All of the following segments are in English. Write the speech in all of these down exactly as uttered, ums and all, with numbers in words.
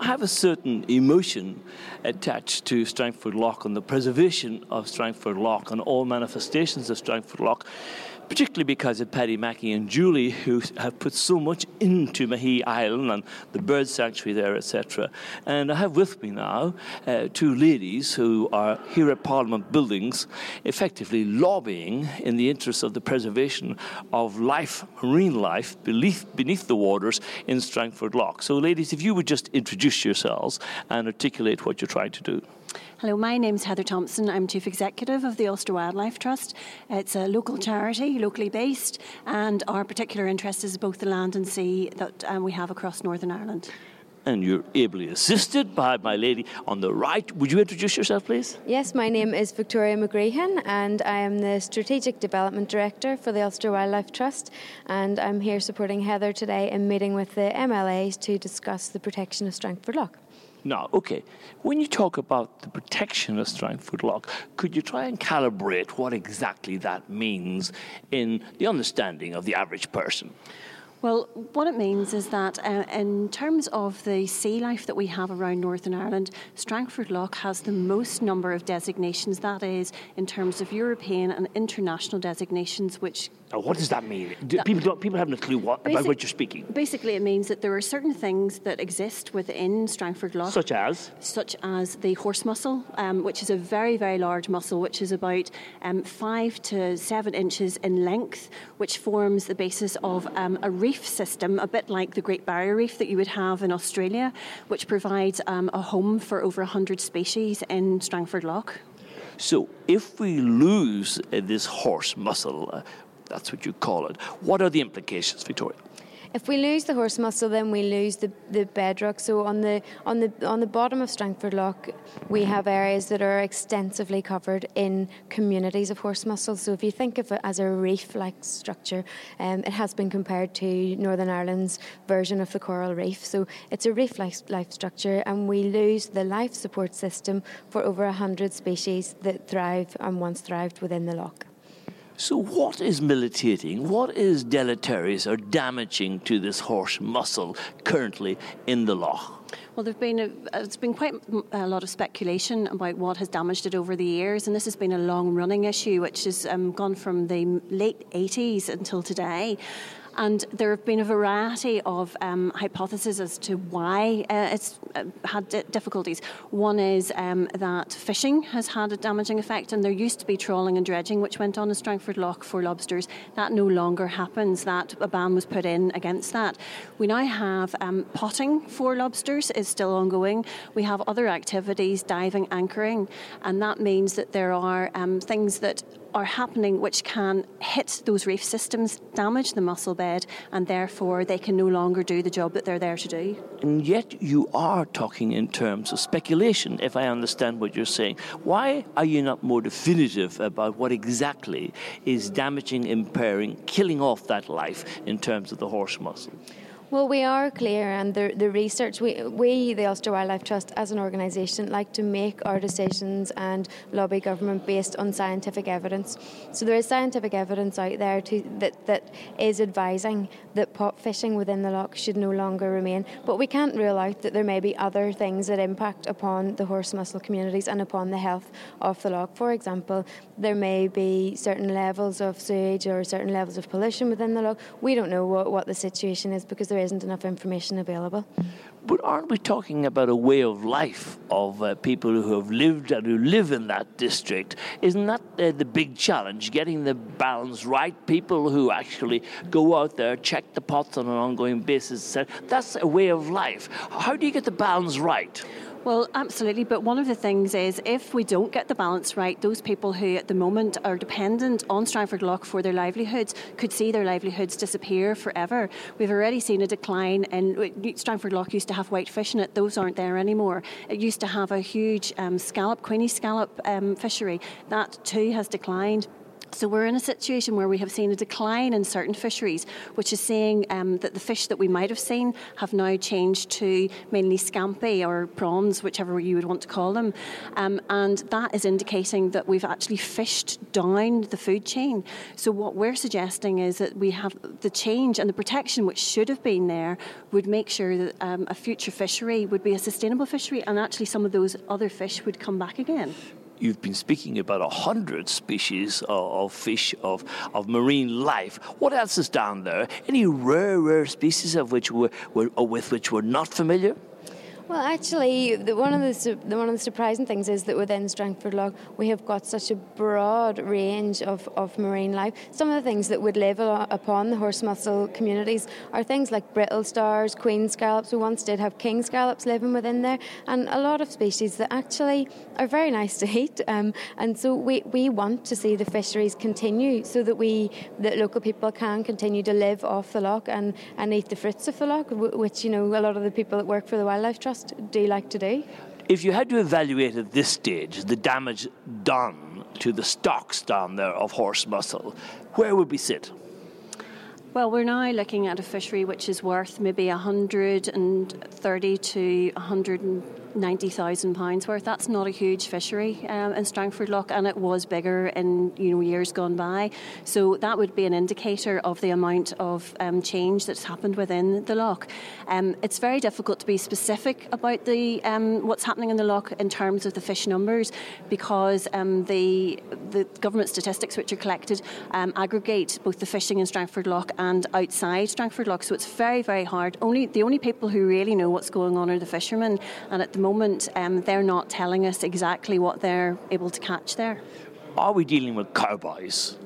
have a certain emotion attached to Strangford Lough and the preservation of Strangford Lough and all manifestations of Strangford Lough, particularly because of Paddy Mackey and Julie, who have put so much into Mahee Island and the bird sanctuary there, et cetera. And I have with me now uh, two ladies who are here at Parliament Buildings, effectively lobbying in the interest of the preservation of life, marine life, beneath, beneath the waters in Strangford Lough. So, ladies, if you would just introduce yourselves and articulate what you're trying to do. Hello, my name's Heather Thompson. I'm Chief Executive of the Ulster Wildlife Trust. It's a local charity, locally based, and our particular interest is both the land and sea that um, we have across Northern Ireland. And you're ably assisted by my lady on the right. Would you introduce yourself, please? Yes, my name is Victoria McGreehan, and I am the Strategic Development Director for the Ulster Wildlife Trust, and I'm here supporting Heather today in meeting with the M L As to discuss the protection of Strangford Lough. Now, okay, when you talk about the protection of Strangford Lough, could you try and calibrate what exactly that means in the understanding of the average person? Well, what it means is that uh, in terms of the sea life that we have around Northern Ireland, Strangford Lough has the most number of designations, that is, in terms of European and international designations, which... Now, what does that mean? Do, that, people, don't, people haven't a clue what, basic, about what you're speaking. Basically, it means that there are certain things that exist within Strangford Lough. Such as? Such as the horse mussel, um, which is a very, very large mussel, which is about um, five to seven inches in length, which forms the basis of um, a reef system, a bit like the Great Barrier Reef that you would have in Australia, which provides um, a home for over one hundred species in Strangford Lough. So if we lose uh, this horse mussel, uh, that's what you call it, what are the implications, Victoria? If we lose the horse mussel, then we lose the, the bedrock. So on the on the on the bottom of Strangford Lough, we have areas that are extensively covered in communities of horse mussel. So if you think of it as a reef-like structure, um, it has been compared to Northern Ireland's version of the coral reef. So it's a reef-like life structure, and we lose the life support system for over a hundred species that thrive and once thrived within the loch. So what is militating, what is deleterious or damaging to this horse mussel currently in the loch? Well, there've been a, it's been quite a lot of speculation about what has damaged it over the years, and this has been a long-running issue which has um, gone from the late eighties until today. And there have been a variety of um, hypotheses as to why uh, it's uh, had d- difficulties. One is um, that fishing has had a damaging effect, and there used to be trawling and dredging which went on in Strangford Lough for lobsters. That no longer happens. That a ban was put in against that. We now have um, potting for lobsters is still ongoing. We have other activities, diving, anchoring, and that means that there are um, things that are happening which can hit those reef systems, damage the mussel bed, and therefore they can no longer do the job that they're there to do. And yet you are talking in terms of speculation, if I understand what you're saying. Why are you not more definitive about what exactly is damaging, impairing, killing off that life in terms of the horse mussel? Well, we are clear, and the, the research, we, we, the Ulster Wildlife Trust, as an organisation, like to make our decisions and lobby government based on scientific evidence. So there is scientific evidence out there to, that, that is advising that pot fishing within the loch should no longer remain. But we can't rule out that there may be other things that impact upon the horse mussel communities and upon the health of the loch. For example, there may be certain levels of sewage or certain levels of pollution within the loch. We don't know what, what the situation is because there there isn't enough information available. But aren't we talking about a way of life of uh, people who have lived and who live in that district? Isn't that uh, the big challenge, getting the balance right? People who actually go out there, check the pots on an ongoing basis, that's a way of life. How do you get the balance right? Well, absolutely, but one of the things is if we don't get the balance right, those people who at the moment are dependent on Strangford Lough for their livelihoods could see their livelihoods disappear forever. We've already seen a decline in Strangford Lough used to have whitefish in it, those aren't there anymore. It used to have a huge um, scallop, Queenie scallop um, fishery, that too has declined. So we're in a situation where we have seen a decline in certain fisheries, which is saying um, that the fish that we might have seen have now changed to mainly scampi or prawns, whichever you would want to call them. Um, and that is indicating that we've actually fished down the food chain. So what we're suggesting is that we have the change and the protection which should have been there would make sure that um, a future fishery would be a sustainable fishery, and actually some of those other fish would come back again. You've been speaking about a hundred species of, of fish, of, of marine life. What else is down there? Any rare, rare species of which we're, we're, or with which we're not familiar? Well, actually, the, one of the, su- the one of the surprising things is that within Strangford Lough we have got such a broad range of, of marine life. Some of the things that would live a- upon the horse mussel communities are things like brittle stars, queen scallops. We once did have king scallops living within there, and a lot of species that actually are very nice to eat. Um, and so we, we want to see the fisheries continue so that we, that local people can continue to live off the loch and, and eat the fruits of the loch, which, you know, a lot of the people that work for the Wildlife Trust do like to do. If you had to evaluate at this stage the damage done to the stocks down there of horse mussel, where would we sit? Well, we're now looking at a fishery which is worth maybe one hundred thirty to one hundred ninety thousand pounds worth. That's not a huge fishery um, in Strangford Lough, and it was bigger in you know years gone by. So that would be an indicator of the amount of um, change that's happened within the loch. Um, it's very difficult to be specific about the um, what's happening in the loch in terms of the fish numbers, because um, the the government statistics which are collected um, aggregate both the fishing in Strangford Lough and outside Strangford Lough. So it's very, very hard. Only the only people who really know what's going on are the fishermen, and at the moment um, they're not telling us exactly what they're able to catch there. Are we dealing with cowboys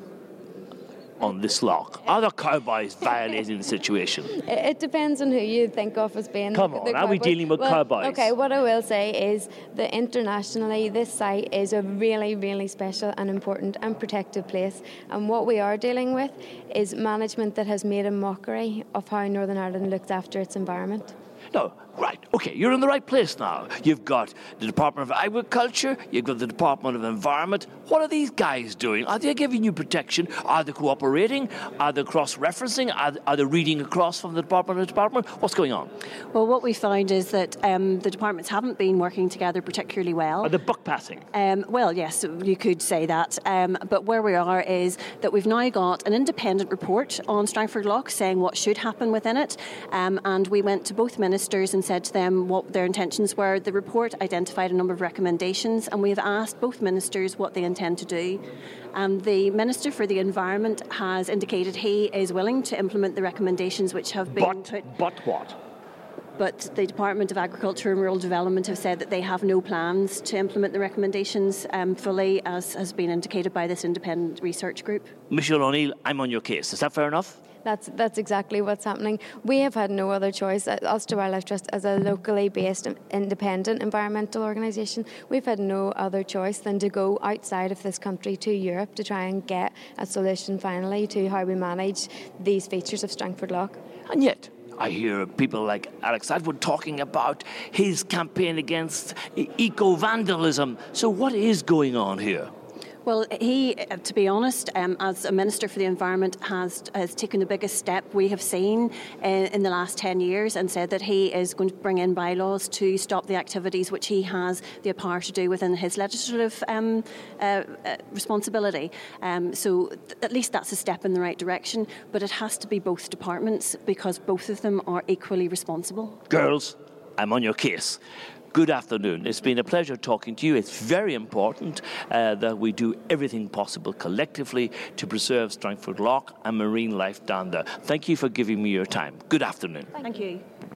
on this loch? Are the cowboys violating the situation? It depends on who you think of as being Come the, on, the are we cowboys. dealing with well, cowboys? Okay, what I will say is that internationally this site is a really, really special and important and protected place, and what we are dealing with is management that has made a mockery of how Northern Ireland looks after its environment. No, right, okay, you're in the right place now. You've got the Department of Agriculture, you've got the Department of Environment. What are these guys doing? Are they giving you protection? Are they cooperating? Are they cross-referencing? Are, are they reading across from the department to department? What's going on? Well, what we found is that um, the departments haven't been working together particularly well. Are they buck-passing? Um, well, yes, you could say that. Um, but where we are is that we've now got an independent report on Strangford Lough saying what should happen within it. Um, and we went to both ministers and said to them what their intentions were. The report identified a number of recommendations, and we have asked both ministers what they intend to do. Um, the Minister for the Environment has indicated he is willing to implement the recommendations which have been But, put. but what? But the Department of Agriculture and Rural Development have said that they have no plans to implement the recommendations um, fully, as has been indicated by this independent research group. Michelle O'Neill, I'm on your case. Is that fair enough? That's that's exactly what's happening. We have had no other choice. Ulster Wildlife Trust, as a locally based independent environmental organisation, we've had no other choice than to go outside of this country to Europe to try and get a solution finally to how we manage these features of Strangford Lough. And yet, I hear people like Alex Atwood talking about his campaign against eco-vandalism. So what is going on here? Well, he, to be honest, um, as a Minister for the Environment, has has taken the biggest step we have seen in, in the last ten years, and said that he is going to bring in bylaws to stop the activities which he has the power to do within his legislative um, uh, uh, responsibility. Um, so th- at least that's a step in the right direction, but it has to be both departments, because both of them are equally responsible. Girls, I'm on your case. Good afternoon. It's been a pleasure talking to you. It's very important uh, that we do everything possible collectively to preserve Strangford Lough and marine life down there. Thank you for giving me your time. Good afternoon. Thank you.